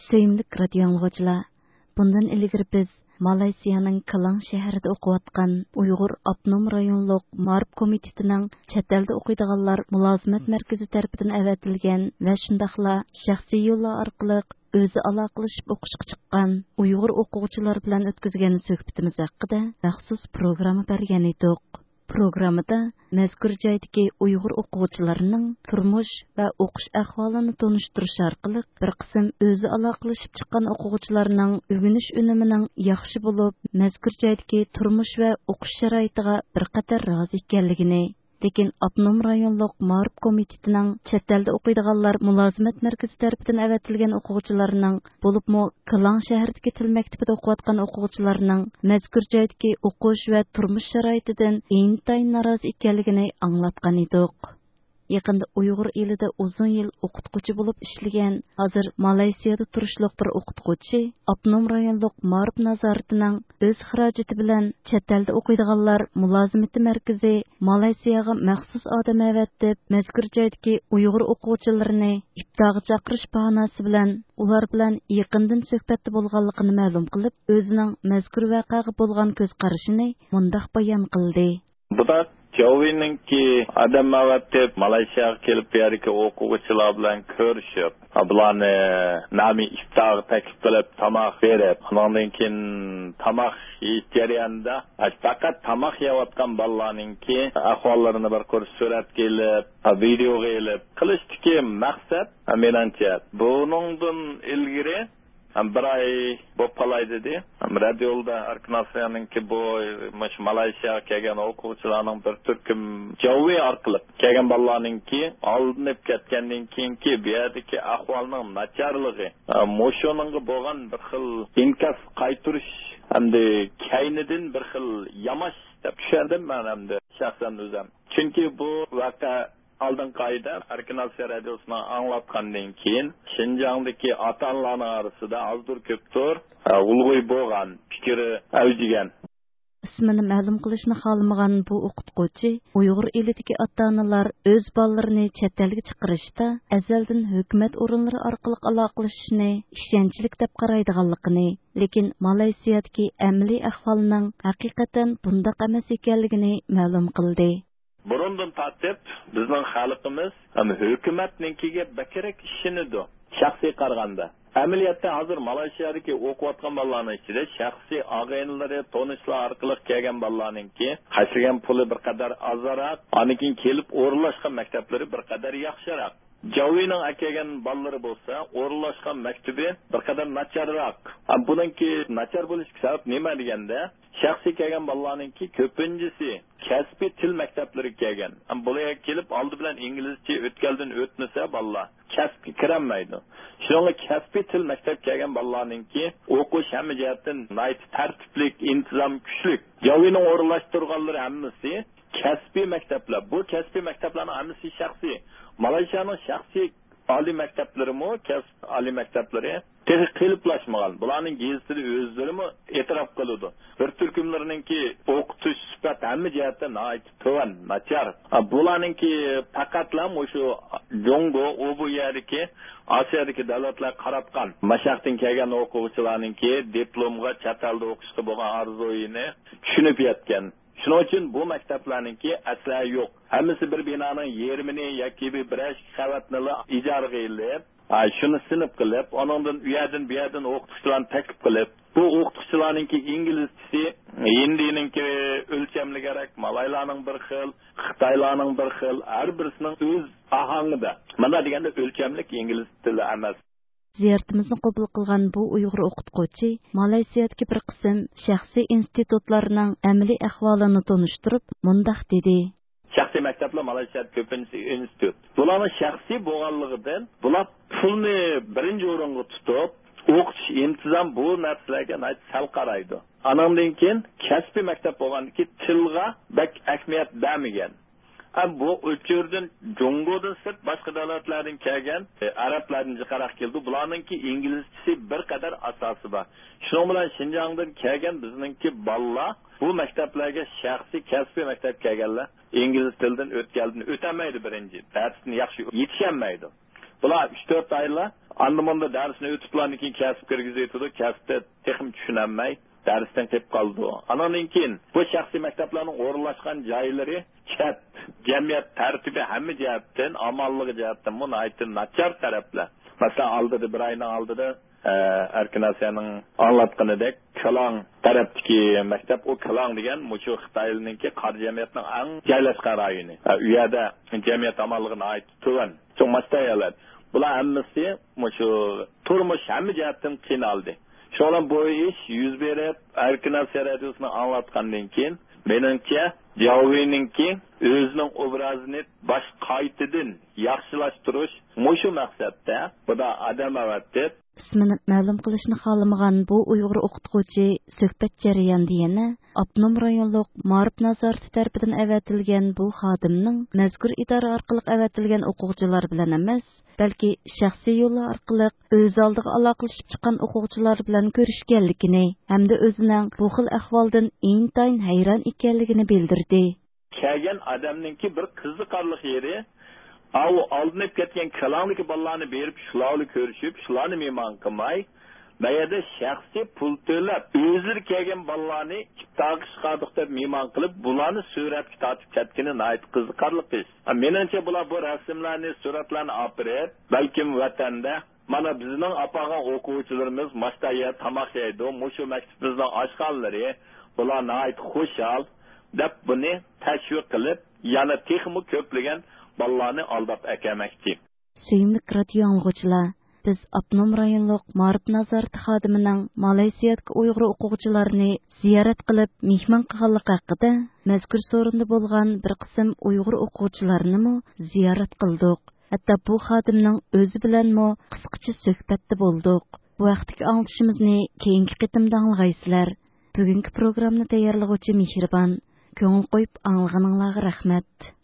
Söyümlük radio anlıqçılar, bundan ilgiri biz Malaysiyaның Kelang şəhərində oxuyatqan Uyğur Avtonom rayonluq Marif komitetining chet eldə oxuydiganlar mülazimət mərkəzi tərəfindən əvətilgan və şundaqla şəxsi yollar orqali o'zi aloqalashib o'qishga chiqqan Uyg'ur o'quvchilar bilan o'tkazgan suhbatimiz haqida maxsus programma bergan edik. Programmada mazkur joydagi Uyg'ur o'quvchilarining turmush va o'qish ahvolini tanishtirish orqali bir qism o'zi aloqalashib chiqqan o'quvchilarning o'rganish unimining yaxshi bo'lib, mazkur joydagi turmush va o'qish sharoitiga bir qator rozi ekanligini, lekin Avtonom rayonluq Marif komitetining chet elda o'qiydiganlar mulozimat markazi tarafidan avatilgan o'quvchilarning bo'libmi Kelang shahridagi til maktabida o'qiyotgan o'quvchilarning mazkur joydagi o'qish va turmush sharoitidan intayin norozi ekanligini anglatgan edik. Yaqında Uyg'ur elida uzun yil o'qituvchi bo'lib ishlagan, hozir Malayziyada turishliq bir o'qituvchi Avtonom rayonluq Marif nazoratining o'z xarajati bilan chet elda o'qiydiganlar mulozimati markazi Malayziyaga maxsus odam avatib, mazkur joydagi Uyg'ur o'quvchilarini iftorga chaqirish bahonasi bilan ular bilan yaqindan suhbatda bo'lganligini ma'lum qilib, o'zining mazkur voqeaga bo'lgan ko'z qarashini mundaq bayon qildi. Joviningki adam avatib Malayziyaga kelib beriki o'quvchilar bilan ko'rishib, bularni nami iftor taklif qilib tomoq berib, undan keyin tomoq yeyish jarayonida faqat tomoq yeyotgan bolalarningki ahvollarini bir ko'rish, surat kelib, video kelib qilishdiki maqsad menimcha buningdan ilgari bir ay bu palay dedi. Radyoda Arknasiyanınki bu Malayziyaga kelgan o'quvchilarning bir turkum Javi orqali kelgan bolalarningki oldinib ketgandan keyinki bu yerdagi ahvolning nacharligi, mo'shoninga bo'lgan bir xil inkas qaytirish hamda kaynidan bir xil yamash deb tushundim men hamda shaxsan o'zim. Chunki bu voqea Aldın qayda Arkanasiya radiosuna anlatqandan keyin Şinjandagi ota-onalarning orasida azdur ko'pdir ulg'uy bo'lgan fikri avjigan. İsmini ma'lum qilishni xohlamagan bu o'qituvchi Uyg'ur elidagi ota-onalar o'z bolalarini chet elga chiqarishda azaldan hukumat o'rinlari orqali aloqalashishni ishonchlik deb qaraydiganligini, lekin Malayziyadagi amaliy ahvolning haqiqatan bundaq emas ekanligini ma'lum qildi. Burundan tartib bizning xalqimiz hukumatninkiga bakirak ishinidu. Shaxsiy qaraganda. Amaliyotda hozir Malayziyadagi o'qiyotgan bolalarning ichida shaxsiy og'aynilari, tanishlar orqali kelgan bolalarningki qashigan puli bir qadar azroq, anikin kelib o'rinlashgan maktablari bir qadar yaxshiroq. Javining akagan bolalari bo'lsa, o'rinlashgan maktabi bir qadar nacharroq. Buningki nachar bo'lishiga sabab nima deganda, shaxsiy kelgan bolalarningki ko'pinchisi kasbiy til maktablari kelgan. Bularga kelib oldi bilan inglizcha o'tkaldan o'tmasa bolalar kasbga kirolmaydi. Shunga kasbiy til maktab kelgan bolalarningki o'qish hamma jihatdan tartiblik, intizom kuchli. Javining o'rinlashtirganlari hammasi kasbiy maktablar. Bu kasbiy maktablarning hammasi shaxsiy. Malayziyaning shaxsiy oliy maktablarimi, kasb oliy maktablari qiliblaşmagan. Bularning gezitida o'zlarimi e'tirof qiladi. Bir turkumlarningki o'qitish sifat hamma jihatdan to'g'an, nachar. Bularningki faqatlam o'sha Jongo, bu yerdagi Osiyodagi davlatlar qaratgan mashaqdan kelgan o'quvchilarningki diplomga chet elda o'qishga bo'lgan orzuini tushunib yetgan. Shuning uchun bu maktablarningki asla yo'q. Hammasi bir binoning yermini yoki bir qavatni ijaraga ilib, shuni sinib qilib, onundan u yerdan o'qituvchilarni taklif qilib, bu o'qituvchilarningki inglizchasi hindiningki o'lchamli kerak, malaylarning bir xil, xitoylarning bir xil, har birisining o'z ahangida. Mana deganda o'lchamlik ingliz tili emas. Ziyaretimizni qabul qilgan bu Uyg'ur o'qituvchi Malayziyadagi bir qism shaxsiy institutlarning amaliy ahvolini tanishtirib, mundaq dedi. Shaxsiy maktablar Malayziyada ko'pincha institut. Bularning shaxsiy bo'lganligidan bular pulni birinchi o'ringa tutib, o'qitish intizom bu narsalarga sal qaraydi. Anamdan keyin kasbiy maktab bo'lganki tilga bak ahamiyat bermagan. Bu o'chirdan Jongodan sirt boshqa davlatlardan kelgan arablarning qaraq keldi. Bularningki inglizchasi bir qadar asosi bor. Shuning bilan Şinjangdan kelgan bizningki bolalar bu maktablarga shaxsiy kasbiy maktab kelganlar ingliz tilidan o'tgandan o'tamaydi birinchi. Darsni yaxshi yetishmaydi. Bular 3-4 oylar Andımında dersini ötüplanı ki kasıp kirgizeytidu. Kasıpta texim düşünenmey. Dersten tep kaldı. Ananınkin bu şahsi mekteplerin orlaşkan cayları chat, cemiyet tertibi hem cihetten, amallığı cihetten bunu aytın načar taraflar. Mesela aldıdı bir ayını aldıdı. Erkin Asya'nın anlatkınıdek Kalang tarafdaki mektep o Kalang degen muçu Xitaylı'nınki qar cemiyetinin en caylaşkan rayonu. Üyada cemiyet amallığına ait tuvan. Çok mastayalar. Bular hemmisi muçu turmuş hem cihetten qinaldı. Şolan bu iş yüz berip Erkin Asya Radyosu'nu anlatkandan keyin menimcha Javininki özünün obrazını baş qaytidin yaxshilashtirish mushu maqsadda bu da adam avatib ismini ma'lum qilishni xohlamagan bu Uyg'ur o'qituvchi suhbat jarayonida yana Abnum rayonluq Ma'rif nazorati tarafidan avatilgan bu xodimning mazkur idora orqali avatilgan o'quvchilar bilan emas, balki shaxsiy yo'l orqali o'z oldiga aloqalashib chiqqan o'quvchilar bilan ko'rishganligini hamda o'zining bu xil ahvoldan intayin hayron ekanligini bildirdi. Kelgan odamninki bir qiziqarli yeri Avu aldınıp ketken kalangdaki ballarını berip şularla görüşüp şularını mehman qilmay mayada shaxsiy pul to'lab o'zir kelgan ballarni taqi chiqardiq deb mehman qilib bularni suratga tortib ketgani nayt qiziqarli ish. Menimcha bular bu rasmlarni suratlarni olib balkim vatanda mana bizning apagan o'quvchilarimiz mashtaga tamoq yeydi, mushu maktabimizning oshxonalari bular nayt xushal deb buni tashviq qilib yana texmi ko'plagan ballarni aldab akamakchi. Suyimli radio anglag'uchilar, biz Abnum rayonluq Ma'rif nazorati xodimining Malayziyadagi Uyg'ur o'quvchilarini ziyorat qilib mehmon qilganligi haqida mazkur so'rinda bo'lgan bir qism Uyg'ur o'quvchilarini ziyorat qildik. Hatto bu xodimning o'zi bilanmi qisqacha suhbatda bo'ldik. Bu vaqtdagi anglashimizni keyingi qitimda anglaysizlar. Bugungi programmani tayyorlovchi Mehribon, ko'ngil qo'yib anglaganinglarga rahmat.